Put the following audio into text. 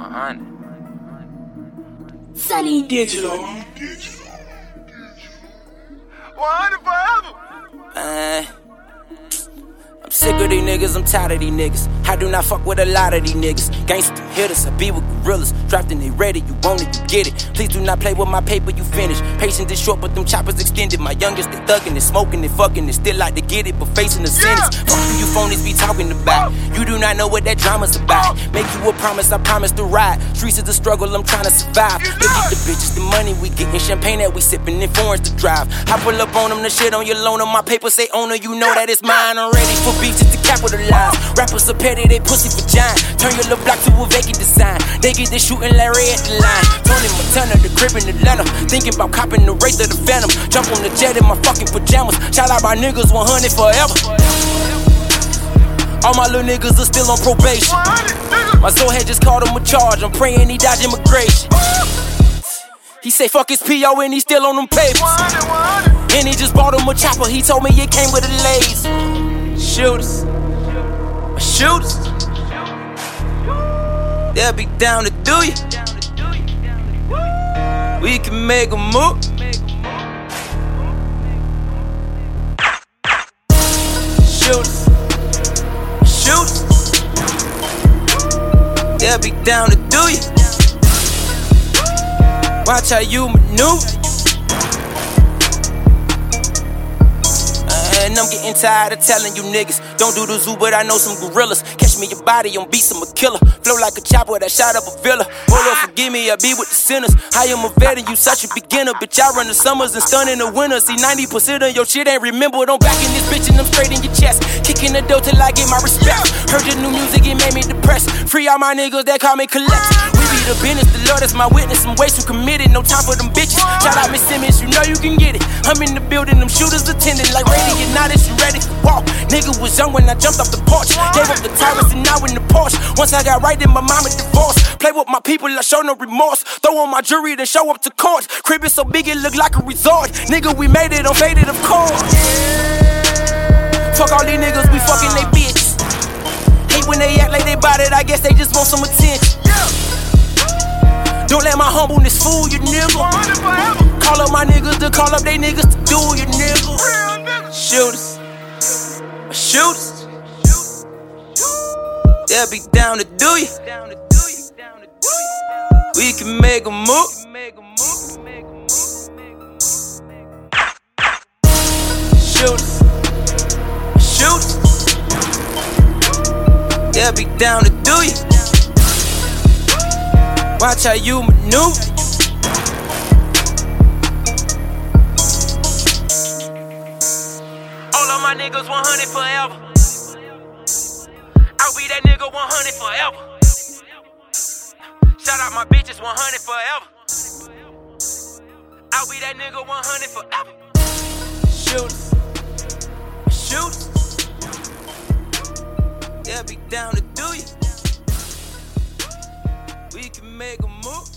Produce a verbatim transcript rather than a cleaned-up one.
one hundred. Sunny Digital. one hundred forever. Man, I'm sick of these niggas, I'm tired of these niggas. I do not fuck with a lot of these niggas. Gangsta hitters, I be with gorillas. Drafting they ready, you want it, you get it. Please do not play with my paper, you finish. Patience is short, but them choppers extended. My youngest, they thuggin' it, smoking it, fucking it. Still like to get it, but facing the sentence. Fuck who you phonies be talking about. You do not know what that drama's about. Make you a promise, I promise to ride. Streets is a struggle, I'm trying to survive. Look at the bitches, the money we gettin', champagne that we sippin', and foreigns to drive. I pull up on them, the shit on your loan, on my paper say owner, you know that it's mine. I'm ready for beats to capitalize. Rappers are petty, they pussy for giant. Turn your little block to a vacant design. They get this shooting Larry at the line. Tony Montana, the crib in Atlanta. Thinking about copping the Wraith of the Phantom. Jump on the jet in my fucking pajamas. Shout out my niggas, one hundred forever. All my little niggas are still on probation. My Zoe had just called him a charge. I'm praying he dodge immigration. He say fuck his P O and he still on them papers. And he just bought him a chopper. He told me it came with a laser. Shooters, shooters, they'll be down to do you. We can make a move. Shooters, shooters, they'll be down to do you. Watch how you maneuver. And I'm getting tired of telling you niggas, don't do the zoo, but I know some gorillas. Catch me your body on beats, I'm a killer. Flow like a chopper that shot up a villa. Oh Lord, forgive me, I be with the sinners. I am a vet and you such a beginner. Bitch, I run the summers and stun in the winter. See, ninety percent of your shit ain't remembered. I'm back in this bitch and I'm straight in your chest. Kicking the door till I get my respect. Heard your new music, it made me depressed. Free all my niggas that call me collect. We be the business, the Lord is my witness. Some waste from committed, no time for them bitches. Shout out Miss Simmons, you know you can get it. I'm in the building, them shooters attending like radiant. Now that you ready to walk. Nigga was young when I jumped off the porch. Gave up the tyrants and now in the Porsche. Once I got right, then my mama divorced. Play with my people, I show no remorse. Throw on my jewelry, then show up to court. Crib is so big it look like a resort. Nigga, we made it, I'm faded, of course. Fuck all these niggas, we fucking they bitches. Hate when they act like they bout it, I guess they just want some attention. Don't let my humbleness fool you, nigga. Call up my niggas to call up they niggas to do you, nigga. Shooters, shooters, they'll be down to do you. We can make a move. Shooters, shooters, they'll be down to do you. Watch how you maneuver. All of my niggas one hundred forever. I'll be that nigga one hundred forever. Shout out my bitches one hundred forever. I'll be that nigga one hundred forever. Shooters, shooters, they'll be down to do you. We can make a move.